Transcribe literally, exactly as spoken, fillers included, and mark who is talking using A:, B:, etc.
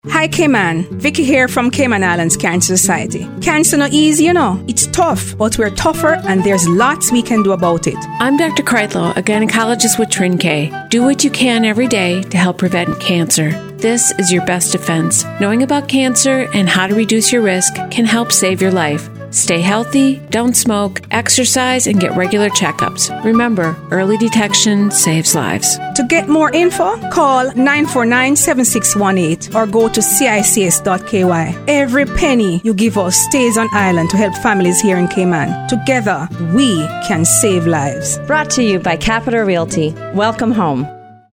A: Hi Cayman, Vicky here from Cayman Islands Cancer Society. Cancer no easy, you know. It's tough, but we're tougher and there's lots we can do about it.
B: I'm Doctor Kreitlow, a gynecologist with Trin-K. Do what you can every day to help prevent cancer. This is your best defense. Knowing about cancer and how to reduce your risk can help save your life. Stay healthy, don't smoke, exercise, and get regular checkups. Remember, early detection saves lives.
A: To get more info, call nine four nine, seven six one eight or go to C I C S dot K Y. Every penny you give us stays on island to help families here in Cayman. Together, we can save lives.
C: Brought to you by Capita Realty. Welcome home.